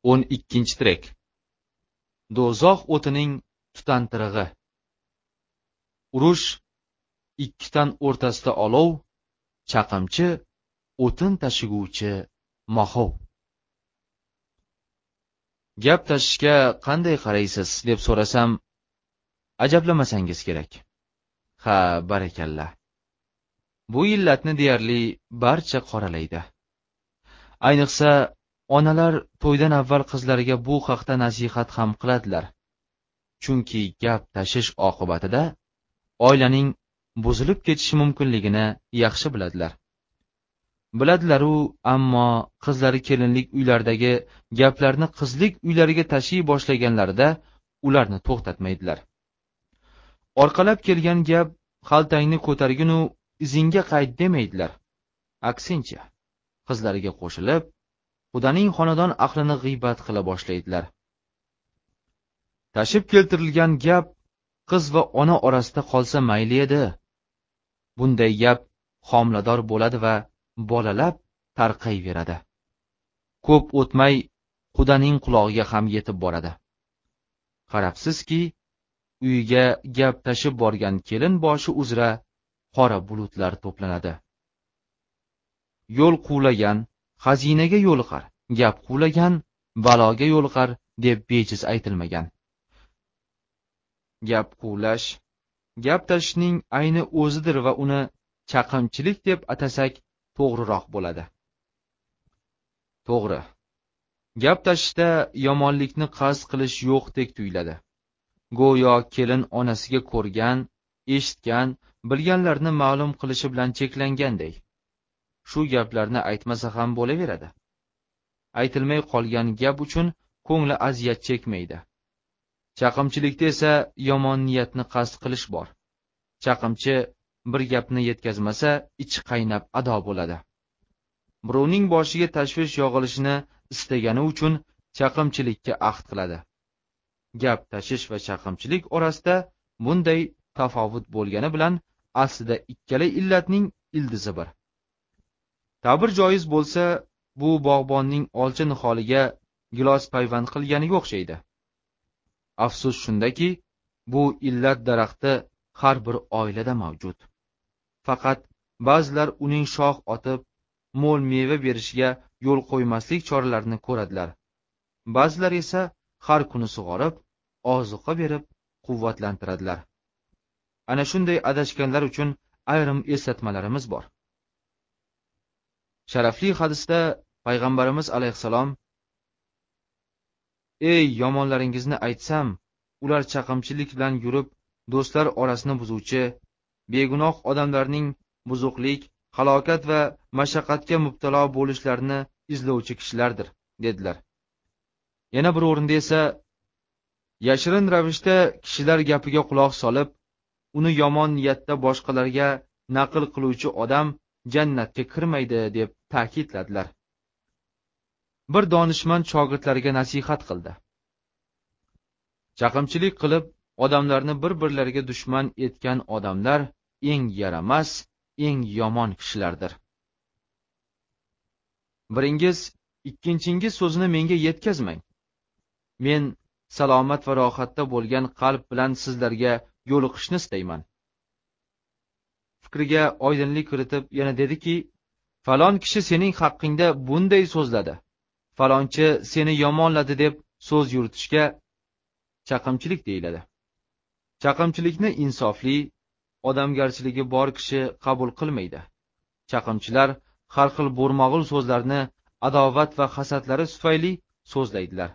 12 tirek. Do'zax o'tining tutantirig'i. Urush, ikkitan o'rtasida olov, chaqimchi, o'tin tashiguvchi mahov. Gap tashishga qanday qaraysiz deb so'rasam, ajablamasangiz kerak. Ha, barakalla. Bu illatni deyarli barcha qoralaydi. Ayniqsa, onalar to'ydan avval qizlariga bu haqda nasihat ham qiladilar. Chunki gap tashish oqibatida oilaning buzilib ketishi mumkinligini yaxshi biladilar. Biladilar-u, ammo qizlari kelinlik uylardagi gaplarni qizlik uylariga tashiy boshlaganlarida ularni to'xtatmaydilar. Orqalab kelgan gap xaltangni ko'targinu izingga qayt demaydilar. Aksincha, qizlariga qo'shilib, Xudoning xonadon ahlini g'iybat qila boshlaydilar. Tashib keltirilgan gap qiz va ona orasida qolsa mayli edi. Bunday gap homilador bo'ladi va bolalab tarqayveradi. Ko'p o'tmay Xudoning qulog'iga ham yetib boradi. Qarabsizki, uyiga gap tashib borgan kelin boshi uzra qora bulutlar to'planadi. Yo'l quvlagan xazinaga yo'liqar, gap quvlagan baloga yo'liqar deb bejiz aytilmagan. Gap quvlash, gap tashishning ayni o'zidir va uni chaqimchilik deb atasak to'g'riroq bo'ladi. To'g'ri. Gap tashishda yomonlikni qasd qilish yo'qdek tuyuladi. Go'yo kelin onasiga ko'rgan, eshitgan, bilganlarni ma'lum qilishi bilan cheklanganday. Shu gaplarni aytmasa ham bo'laveradi. Aytilmay qolgan gap uchun ko'ngli aziyat chekmaydi. Chaqimchilikda esa yomon niyatni qasd qilish bor. Chaqimchi bir gapni yetkazmasa, ichi qaynab ado bo'ladi. Birovning boshiga tashvish yog'ilishini istagani uchun chaqimchilikka ahd qiladi. Gap tashish va chaqimchilik orasida bunday tafovut bo'lgani bilan aslida ikkala illatning ildizi bir. Ta'bir joiz bo'lsa, bu bog'bonning olcha niholiga gilos payvand qilganiga o'xshaydi. Afsus shundaki, bu illat daraxti har bir oilada mavjud. Faqat ba'zilar uning shox otib, mo'l meva berishiga yo'l qo'ymaslik choralarini ko'radilar. Ba'zilar esa har kuni sug'orib, ozuqa berib, quvvatlantiradilar. Ana shunday adashganlar uchun ayrim eslatmalarimiz bor. Sharafli hadisda payg'ambarimiz alayhisalom: "Ey yomonlaringizni aytsam, ular chaqimchilik bilan yurib, do'stlar orasini buzuvchi, begunoh odamlarning buzuqlik, halokat va mashaqqatga mubtalo bo'lishlarini izlovchi kishilardir", dedilar. Yana bir o'rinda esa yashirin ravishda kishilar gapiga quloq solib, uni yomon niyatda boshqalarga naql qiluvchi odam jannatga kirmaydi deb ta'kidladilar. Bir donishmand shogirdlariga nasihat qildi. Chaqimchilik qilib, odamlarni bir-birlariga dushman etgan odamlar eng yaramas, eng yomon kishilardir. Biringiz ikkinchingiz so'zini menga yetkazmang. Men salomat va rohatda bo'lgan qalb bilan sizlarga yo'liqishni istayman. Fikriga oydinlik kiritib yana dediki, falon kishi sening haqqingda bunday so'zladi, falonchi seni yomonladi deb so'z yuritishga chaqimchilik deyiladi. Chaqimchilikni insofli, odamgarchiligi bor kishi qabul qilmaydi. Chaqimchilar har xil bo'rmag'ul so'zlarni adovat va hasadlari tufayli so'zlaydilar.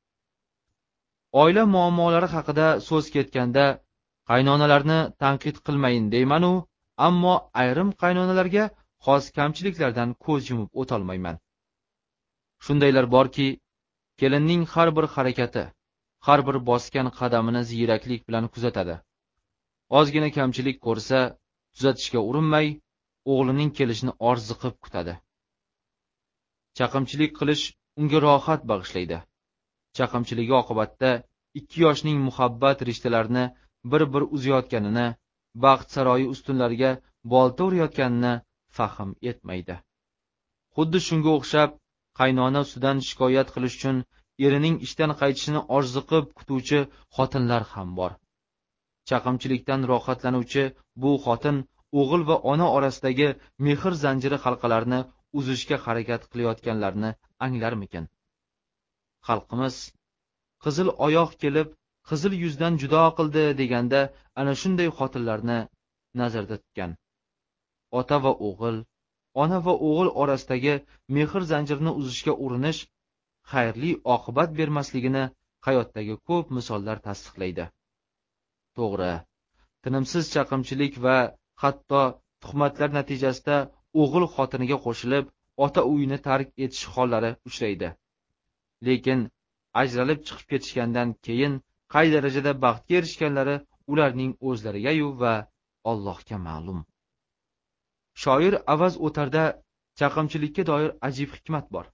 Oila muammolari haqida so'z ketganda qaynonalarni tanqid qilmayin deyman-u, ammo ayrim qaynonalarga xos kamchiliklardan ko'z yumib o'tolmayman. Shundaylar borki, kelinning har bir harakati, har bir bosgan qadamini ziyraklik bilan kuzatadi. Ozgina kamchilik ko'rsa, tuzatishga urinmay, o'g'lining kelishini orziqib kutadi. Chaqimchilik qilish unga rohat bag'ishlaydi. Chaqimchiligi oqibatda ikki yoshning muhabbat rishtalarini bir-bir uzayotganini, baxt saroyi ustunlariga bolta urayotganini fahm etmaydi. Xuddi shunga o'xshab, qaynona ustidan shikoyat qilish uchun erining ishdan qaytishini orziqib kutuvchi xotinlar ham bor. Chaqimchilikdan rohatlanuvchi bu xotin o'g'il va ona orasidagi mehr zanjiri halqalarini uzishga harakat qilayotganlarni anglarmikin? Xalqimiz qizil oyoq kelib, qizil yuzdan judo qildi deganda ana shunday xotinlarni nazarda tutgan. Ota va o'g'il, ona va o'g'il orasidagi mehr zanjirini uzishga urinish xayrli oqibat bermasligini hayotdagi ko'p misollar tasdiqlaydi. To'g'ri, tinimsiz chaqimchilik va hatto tuhmatlar natijasida o'g'il xotiniga qo'shilib, ota uyini tark etish hollari uchraydi. Lekin ajralib chiqib ketishgandan keyin qay darajada baxtga erishganlari ularning o'zlariga-yu va Allohga ma'lum. Shoir Avaz O'tarda chaqimchilikka doir ajib hikmat bor.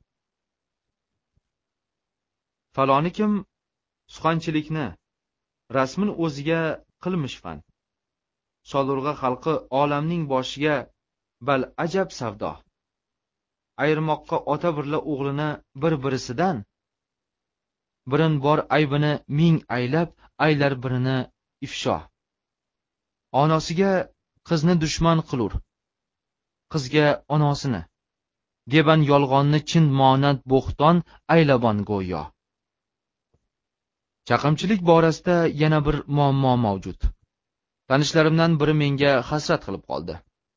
Faloni kim suxanchilikni rasmin o'ziga qilmish fan. Solurg'a xalqi olamning boshiga bal ajab savdo. Ayirmoqqa ota birla o'g'lini bir-birisidan, birin bor aybini ming aylab, aylar birini ifsho. Onasiga qizni dushman qilur, qizga onosini. Deban yolg'onni chin monand bo'xton aylabon go'yo. Chaqimchilik borasida yana bir muammo mavjud. Tanishlarimdan biri menga hasrat qilib qoldi.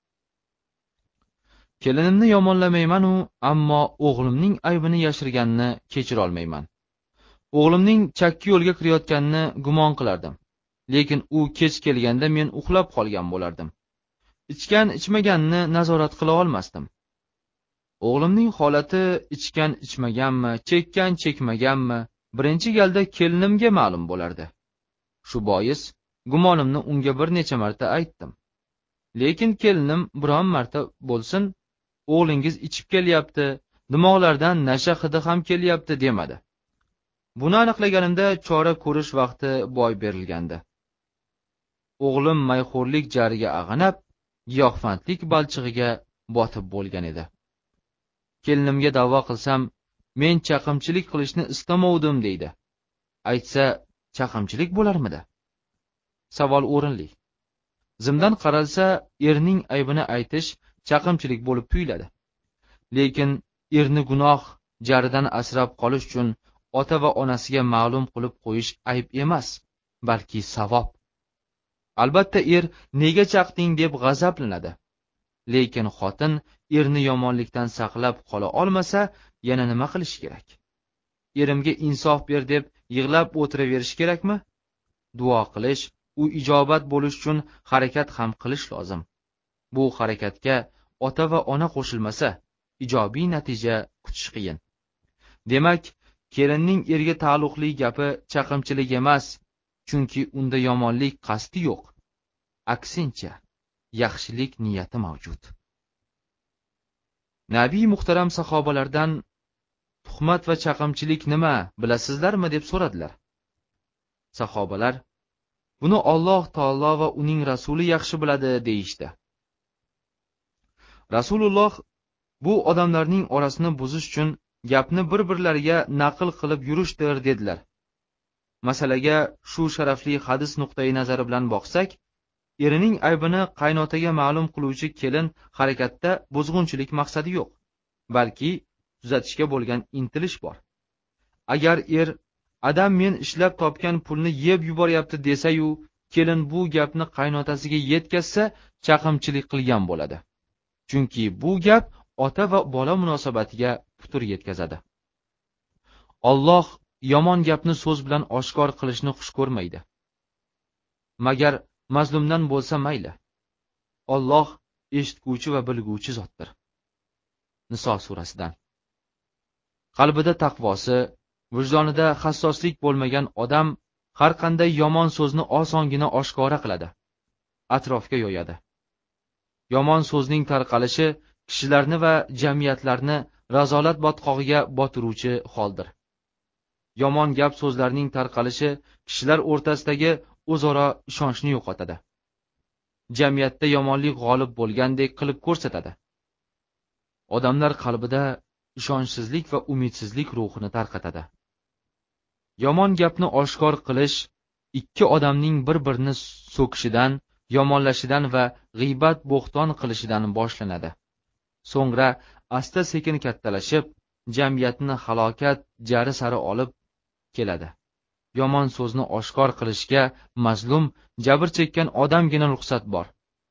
Kelinimni yomonlamayman-u, ammo o'g'limning aybini yashirganini kechira olmayman. O'g'limning chakki yo'lga kirayotganini gumon qilardim. Lekin u kech kelganda men uxlab qolgan bo'lardim. Ichgan-ichmaganini nazorat qila olmasdim. O'g'limning holati ichgan-ichmaganmi, chekkan-chekmaganmi, birinchi galda kelinimga ma'lum bo'lardi. Shu bois gumonimni unga bir necha marta aytdim. Lekin kelinim biron marta bo'lsin, o'g'lingiz ichib kelyapti, dimoqlardan nasha hidi ham kelyapti demadi. Buni aniqlaganimda chora ko'rish vaqti boy berilgandi. O'g'lim mayxo'rlik jariga ag'anab, giyohvandlik balchig'iga botib bo'lgan edi. Kelinimga da'vo qilsam, men chaqimchilik qilishni istamovdim deydi. Aytsa, chaqimchilik bo'larmidi? Savol o'rinli. Zimdan qaralsa, erning aybini aytish chaqimchilik bo'lib tuyuladi. Lekin erni gunoh jaridan asrab qolish uchun ota va onasiga ma'lum qilib qo'yish ayb emas, balki savob. Albatta er nega chaqding deb g'azablanadi. Lekin xotin erni yomonlikdan saqlab qola olmasa, yana nima qilish kerak? Erimga insof ber deb yig'lab o'tiraverish kerakmi? Duo qilish, u ijobat bo'lish uchun harakat ham qilish lozim. Bu harakatga ota va ona qo'shilmasa, ijobiy natija kutish qiyin. Demak, kelinning erga taalluqli gapi chaqimchilik emas, chunki unda yomonlik qasdi yo'q. Aksincha, yaxshilik niyati mavjud. Nabiy muhtaram sahobalardan tuhmat va chaqimchilik nima bilasizlarmi deb so'radilar. Sahobalar buni Alloh taolo va uning rasuli yaxshi biladi deyishdi. Rasululloh bu odamlarning orasini buzish uchun gapni bir-birlariga naql qilib yurishdir dedilar. Masalaga shu sharafli hadis nuqtai nazari bilan boqsak, erining aybini qaynotaga ma'lum qiluvchi kelin harakatda buzg'unchilik maqsadi yo'q, balki tuzatishga bo'lgan intilish bor. Agar er adam men ishlab topgan pulni yeb yuboryapti desa-yu, kelin bu gapni qaynotasiga yetkazsa, chaqimchilik qilgan bo'ladi. Chunki bu gap ota va bola munosabatiga putur yetkazadi. Alloh yomon gapni so'z bilan oshkor qilishni xush ko'rmaydi. Magar mazlumdan bo'lsa mayli. Alloh eshitguvchi va bilguvchi zotdir. Niso surasidan. Qalbida taqvosi, vijdonida hassoslik bo'lmagan odam har qanday yomon so'zni osongina oshkora qiladi, atrofga yoyadi. Yomon so'zning tarqalishi kishilarni va jamiyatlarni razolat botqog'iga botiruvchi holdir. Yomon gap so'zlarning tarqalishi kishilar o'rtasidagi o'zaro ishonchni yo'qotadi. Jamiyatda yomonlik g'olib bo'lgandek qilib ko'rsatadi. Odamlar qalbida ishonchsizlik va umidsizlik ruhini tarqatadi. Yomon gapni oshkor qilish ikki odamning bir-birini so'kishidan, yomonlashidan va g'iybat bo'xton qilishidan boshlanadi. So'ngra asta-sekin kattalashib, jamiyatni halokat jari sari olib keladi. Yomon so'zni oshkor qilishga mazlum, jabr chekkan odamgina ruxsat bor.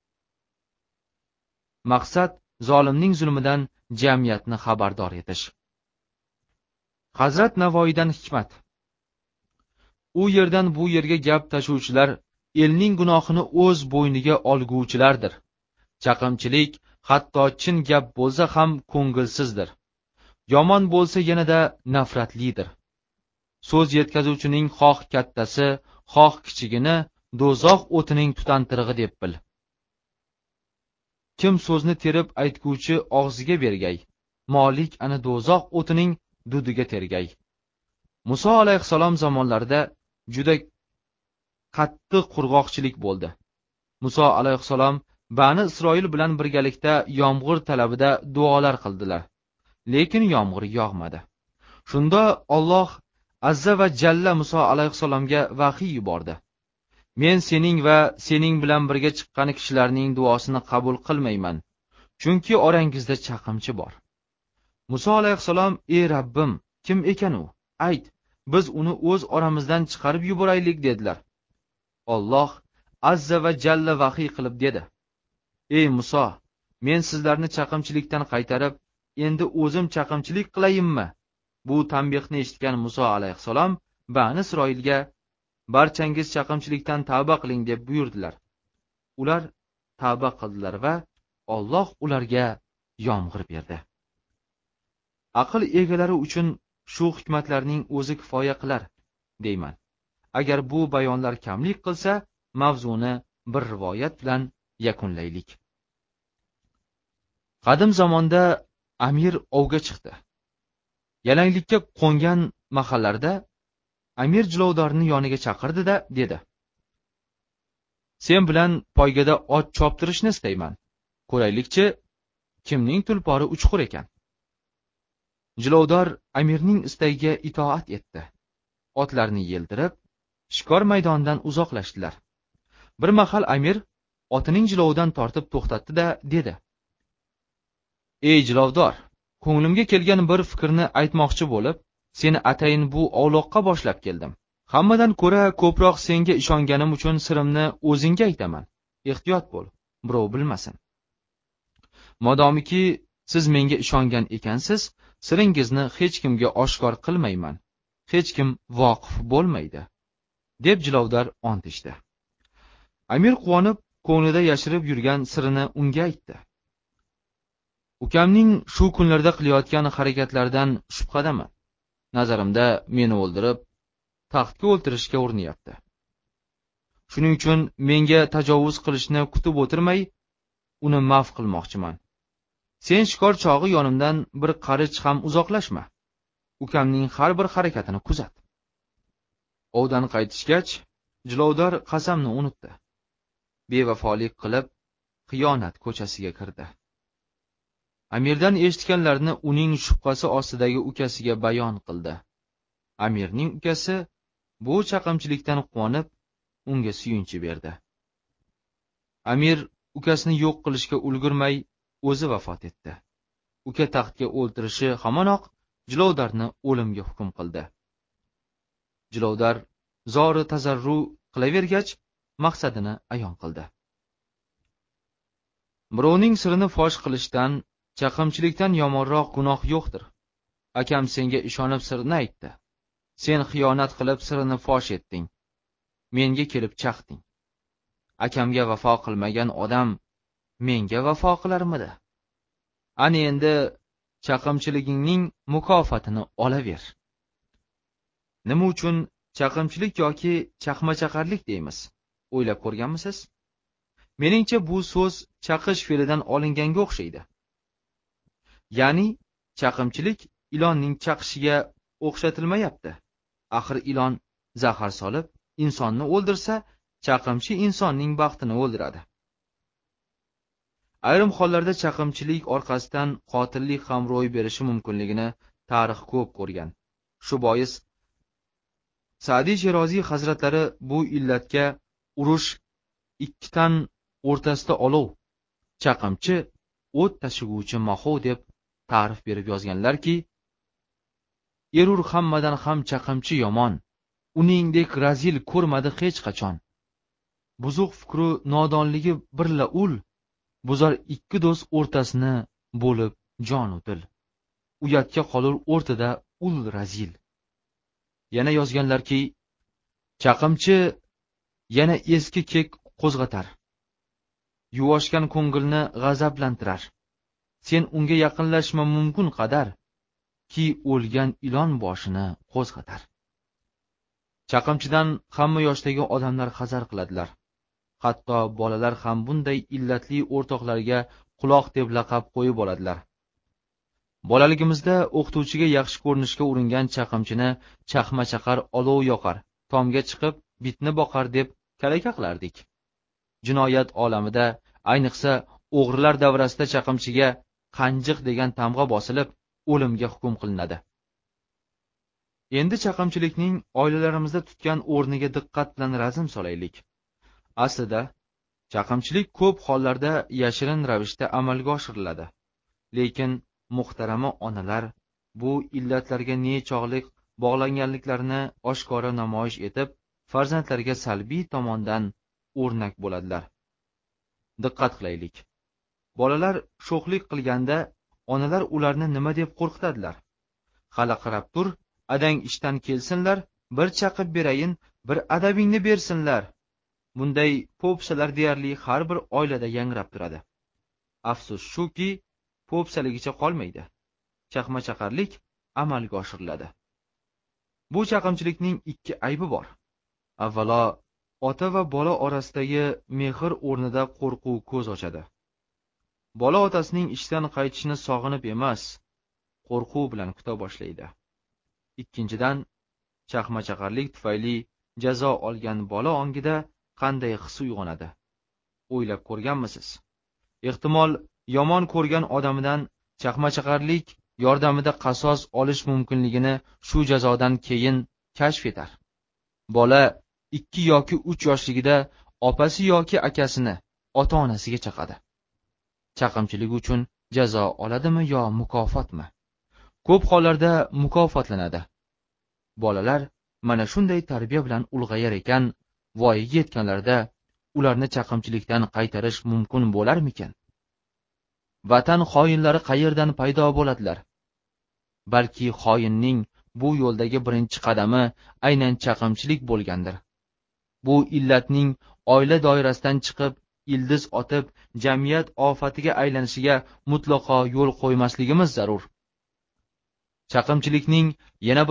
Maqsad zolimning zulmidan jamiyatni xabardor etish. Hazrat Navoiydan hikmat. U yerdan bu yerga gap tashuvchilar elning gunohini o'z bo'yniga olguvchilardir. Chaqimchilik hatto chin gap bo'lsa ham ko'ngilsizdir. Yomon bo'lsa yanada nafratlidir. So'z yetkazuvchining xoh kattasi, xoh kichigini do'zax o'tining tutantirig'i deb bil. Kim so'zni terib aytguvchi og'ziga bergay, molik ana do'zax o'tining dudiga tergay. Muso alayhissalom zamonlarida juda qattiq qurg'oqchilik bo'ldi. Muso alayhissalom Bani Isroil bilan birgalikda yomg'ir talabida duolar qildilar. Lekin yomg'ir yog'madi. Shunda Alloh azza va jalla Muso alayhissalomga vahiy yubordi. Men sening va sening bilan birga chiqqan kishilarning duosini qabul qilmayman, chunki orangizda chaqimchi bor. Muso alayhissalom: "Ey Rabbim, kim ekan u? Ayt, biz uni o'z oramizdan chiqarib yuboraylik" dedilar. Alloh azza va jalla vahiy qilib dedi: "Ey Muso, men sizlarni chaqimchilikdan qaytarib, endi o'zim chaqimchilik qilayinmi?" Bu tanbehni eshitgan Muso alayhissalom Bani Isroilga: "Barchangiz chaqimchilikdan tavba qiling" deb buyurdilar. Ular tavba qildilar va Alloh ularga yomg'ir berdi. Aql egalari uchun shu hikmatlarning o'zi kifoya qilar, deyman. Agar bu bayonlar kamlik qilsa, mavzuni bir rivoyat bilan yakunlaylik. Qadim zamonda amir ovga chiqdi. Yalanglikka qo'ngan mahallarda amir jilovdorni yoniga chaqirdi-da dedi: "Sen bilan poygada ot choptirishni istayman. Ko'raylikchi, kimning tulpori uchqur ekan." Jilovdor amirning istagiga itoat etdi. Otlarni yeldirib, shikor maydonidan uzoqlashdilar. Bir mahal amir otining jilovidan tortib to'xtatdi-da dedi: "Ey jilovdor, ko'nglimga kelgan bir fikrni aytmoqchi bo'lib, seni atayin bu ovloqqa boshlab keldim. Hammadan ko'ra ko'proq senga ishonganim uchun sirimni o'zingga aytaman. Ehtiyot bo'l, birov bilmasin. Modomiki siz menga ishongan ekansiz, siringizni hech kimga oshkor qilmayman. Hech kim voqif bo'lmaydi", deb jilovdor ont ichdi. Amir quvonib, ko'nglida yashirib yurgan sirini unga aytdi. "Ukamning shu kunlarda qilayotgan harakatlaridan shubhadaman. Nazarimda meni o'ldirib, taxtga o'ltirishga urinyapti. Shuning uchun menga tajovuz qilishni kutib o'tirmay, uni maf qilmoqchiman. Sen shikor chog'i yonimdan bir qarich ham uzoqlashma. Ukamning har bir harakatini kuzat." Ovdan qaytishgach, jilovdor qasamni unutdi. Bevafolik qilib, xiyonat ko'chasiga kirdi. Amirdan eshitganlarini uning shubhasi ostidagi ukasiga bayon qildi. Amirning ukasi bu chaqimchilikdan quvonib, unga suyunchi berdi. Amir ukasini yo'q qilishga ulgurmay, o'zi vafot etdi. Uka taxtga o'ltirishi hamonoq jilovdarni o'limga hukm qildi. Jilovdar zori tazarru qilavergach, maqsadini ayon qildi. Birovning sirini fosh qilishdan, chaqimchilikdan yomonroq gunoh yo'qdir. Akam senga ishonib sirni aytdi. Sen xiyonat qilib sirini fosh etding. Menga kelib chaqding. Akamga vafo qilmagan odam menga vafo qilarmidi? Ana endi chaqimchiligingning mukofatini olaver. Nima uchun chaqimchilik yoki chaqmachaqarlik deymiz? O'ylab ko'rganmisiz? Meningcha bu so'z chaqish fe'lidan olinganga o'xshaydi. Ya'ni chaqimchilik ilonning chaqishiga o'xshatilmayapti. Axir ilon zahar solib insonni o'ldirsa, chaqimchi insonning baxtini o'ldiradi. Ayrim hollarda chaqimchilik orqasidan qotillik ham ro'y berishi mumkinligini tarix ko'p ko'rgan. Shu bois Sa'diy Sheroziy hazratlari bu illatga urush ikkitan o'rtasida olov, chaqimchi o't tashiguvchi mahov deb ta'rif berib yozganlarki, erur hammadan ham chaqimchi yomon, uningdek razil ko'rmadi hech qachon. Buzuq fikru nodonligi birla ul, buzar ikki do'st o'rtasini bo'lib jon u dil. Uyatga qolur o'rtada ul razil. Yana yozganlarki, chaqimchi yana eski kek qo'zg'atar. Yuvoshgan ko'ngilni g'azablantirar. Sen unga yaqinlashma mumkin qadar, ki o'lgan ilon boshini qo'zg'atar. Chaqimchidan hamma yoshdagi odamlar hazar qiladilar. Hatto bolalar ham bunday illatli o'rtoqlarga quloq deb laqab qo'yib oladilar. Bolaligimizda o'qituvchiga yaxshi ko'rinishga uringan chaqimchini chaqma chaqar olov yoqar, tomga chiqib bitni boqar deb kalaka qilardik. Jinoyat olamida, ayniqsa o'g'rilar davrasida chaqimchiga qanjiq degan tamg'a bosilib, o'limga hukm qilinadi. Endi chaqimchilikning oilalarimizda tutgan o'rniga diqqat bilan razm solaylik. Aslida, chaqimchilik ko'p hollarda yashirin ravishda amalga oshiriladi. Lekin muhtarama onalar bu illatlarga nechog'lik bog'langanliklarini oshkora namoyish etib, farzandlariga salbiy tomondan o'rnak bo'ladilar. Diqqat qilaylik. Bolalar sho'xlik qilganda onalar ularni nima deb qo'rqitadilar? Hali qarab tur, adang ishdan kelsinlar, bir chaqib berayin, bir adabingni bersinlar. Bunday po'pisalar deyarli har bir oilada yangrab turadi. Afsus shuki, po'pisaligicha qolmaydi. Chaqma-chaqarlik amalga oshiriladi. Bu chaqimchilikning ikki aybi bor. Avvalo, ota va bola orasidagi mehr o'rnida qo'rquv ko'z ochadi. Bola otasining ishdan qaytishini sog'inib emas, qo'rquv bilan kuta boshlaydi. Ikkinchidan, chaqma-chaqarlik tufayli jazo olgan bola ongida qanday his uyg'onadi? O'ylab ko'rganmisiz? Ehtimol yomon ko'rgan odamidan chaqma-chaqarlik yordamida qasos olish mumkinligini shu jazodan keyin kashf etar. Bola 2 yoki 3 yoshligida opasi yoki akasini ota-onasiga chaqadi. Chaqimchilik uchun jazo oladimi yo mukofotmi? Ko'p hollarda mukofotlanadi. Bolalar mana shunday tarbiya bilan ulg'ayar ekan, voyaga yetganlarda ularni chaqimchilikdan qaytarish mumkin bo'larmikan? Vatan xoinlari qayerdan paydo bo'ladilar? Balki xoinning bu yo'ldagi birinchi qadami aynan chaqimchilik bo'lgandir. Bu illatning oila doirasidan chiqib, ildiz otib, jamiyat ofatiga aylanishiga mutlaqo yo'l qo'ymasligimiz zarur. Chaqimchilikning yana bir